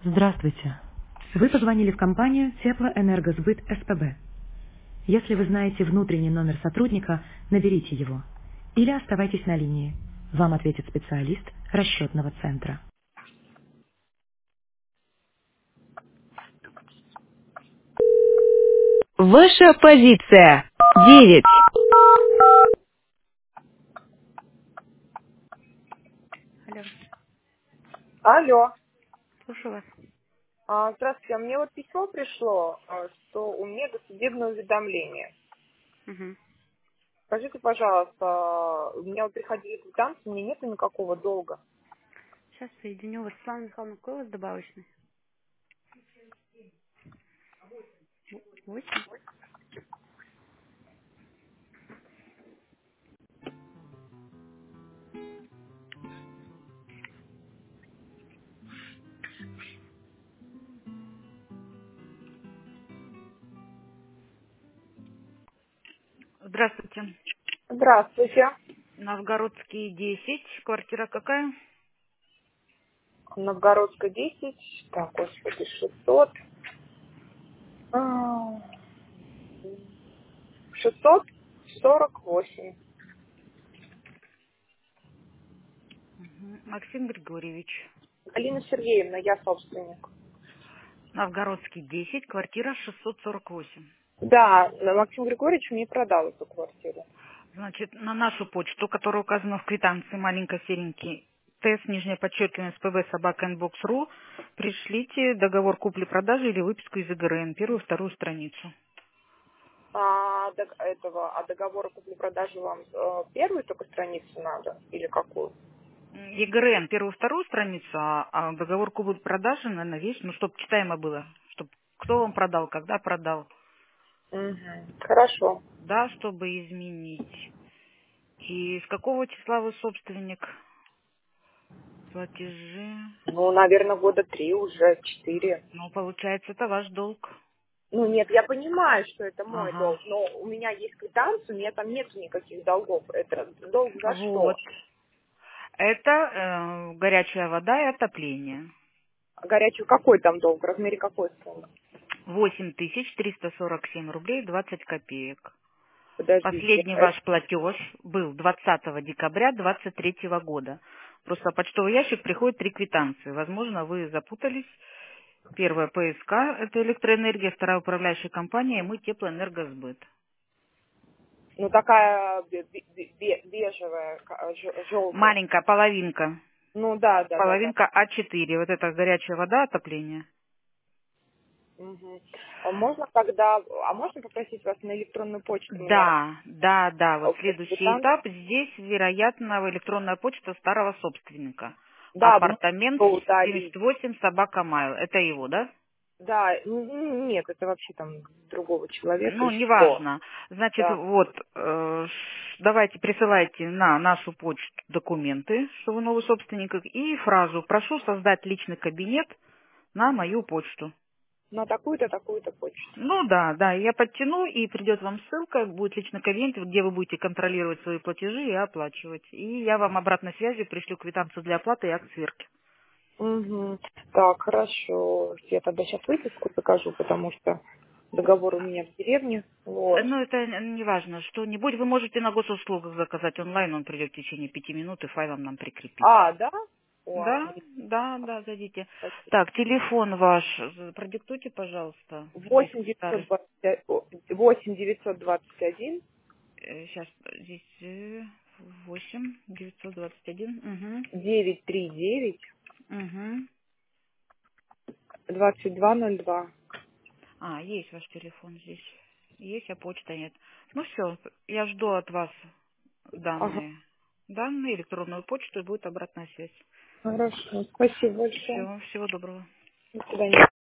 Здравствуйте. Вы позвонили в компанию Теплоэнергосбыт СПБ. Если вы знаете внутренний номер сотрудника, наберите его. Или оставайтесь на линии. Вам ответит специалист расчетного центра. Ваша позиция. 9. Алло, Алло. слушаю вас. Здравствуйте. Мне вот письмо пришло, что у меня досудебное уведомление. Угу. Скажите, пожалуйста, у меня вот приходили квитанции, у меня нет никакого долга. Сейчас соединю вас с Светланой Михайловной. Какой у вас добавочный? 8. Здравствуйте. Здравствуйте. Новгородский 10. Квартира какая? Новгородская 10. Так, господи, 600. 648. Максим Григорьевич. Галина Сергеевна, я собственник. Новгородский 10. Квартира 648. Да, Максим Григорьевич мне продал эту квартиру. Значит, на нашу почту, которая указана в квитанции, маленько серенький, ТС, нижнее подчеркивание, СПБ, собака, инбокс.ру, пришлите договор купли-продажи или выписку из ИГРН, первую, вторую страницу. Договора купли-продажи вам первую только страницу надо или какую? ЕГРН первую, вторую страницу, а договор купли-продажи, наверное, весь, ну, чтобы читаемо было, чтобы кто вам продал, когда продал, Угу. Хорошо. да, чтобы изменить. И с какого числа вы собственник? Платежи. Ну, наверное, года 3 уже, 4. Ну, получается, это ваш долг. Ну, нет, я понимаю, что это мой Ага. долг, но у меня есть квитанция, у меня там нет никаких долгов. Это долг за что? Вот. Это горячая вода и отопление. Горячий какой там долг? В размере какой суммы? 8347 рублей 20 копеек. Подождите. Последний ваш платеж был 20 декабря 2023 года. Просто в почтовый ящик приходит 3 квитанции. Возможно, вы запутались. Первая ПСК– это электроэнергия, вторая управляющая компания, и мы теплоэнергосбыт. Ну, такая бежевая, желтая. Маленькая половинка. Ну, да, да, да, да. Половинка А4. Вот это горячая вода, отопление. Мгм. А можно попросить вас на электронную почту мне Да. Вот следующий квитанцию? этап. Здесь, вероятно, электронная почта старого собственника. Да, ну, Апартамент что удалить. 78, собака Майл. Это его, да? Да, нет, это вообще там другого человека Ну, из чего. неважно. Значит, Да. вот, давайте присылайте на нашу почту документы, что вы новый собственник, и фразу «Прошу создать личный кабинет на мою почту». На такую-то, такую-то почту. Ну да, я подтяну, и придет вам ссылка, будет личный кабинет, где вы будете контролировать свои платежи и оплачивать. И я вам обратной связью пришлю квитанцию для оплаты и акт сверки. Угу. Так, хорошо. Я тогда сейчас выписку покажу, потому что договор у меня в деревне. Вот. Ну, это не важно, что-нибудь вы можете на госуслугах заказать онлайн, он придет в течение 5 минут и файлом нам прикрепить. А, да? О, Да, отлично. зайдите. Спасибо. Так, телефон ваш, продиктуйте, пожалуйста. Здесь 8 старый. 921. Сейчас, здесь 8 921. 939 Угу. 2202. Есть ваш телефон здесь. Есть, а почта нет. Ну все, я жду от вас Ага. данные, электронную почту, и будет обратная связь. Хорошо. Спасибо большое. Все, всего доброго. До свидания.